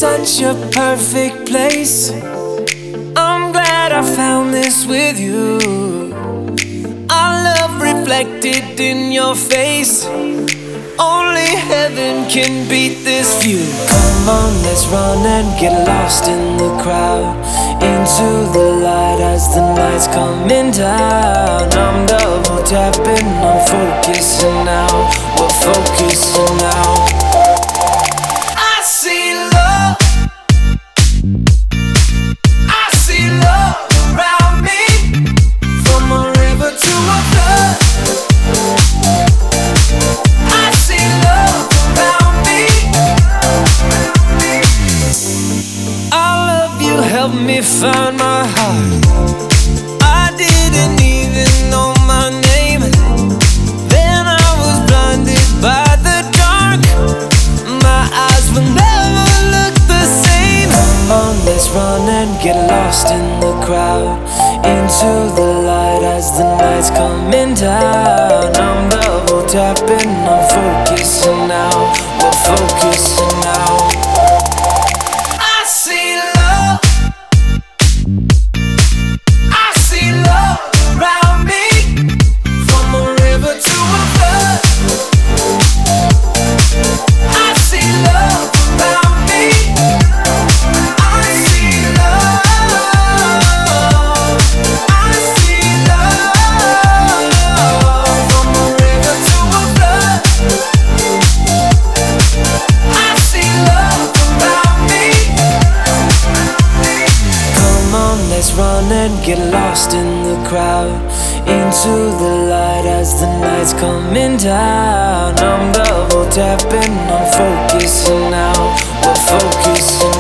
such a perfect place. I'm glad I found this with you. Our love reflected in your face. Only heaven can beat this view. Come on, let's run and get lost in the crowd, into the light as the night's coming down. I'm double tapping, I'm focusing now. We're focusing now. I see love, I see love around me, from a river to a flood. I see love around me. All of you helped me find my heart. I didn't even know my name. Then I was blinded by the dark. My eyes will never look the same. Come on, let's run and get lost in the crowd, into the light as the night's coming down. I'm double tapping, I'm focusing now. We're focusing now. I see love, I see love around me, from a river to a flood. I see love around me. I see love, I see love, from a river to a flood. I see love around me. Come on, let's run and get lost in the crowd, into the light as the night's coming down. I'm double tapping, I'm focusing now. We're focusing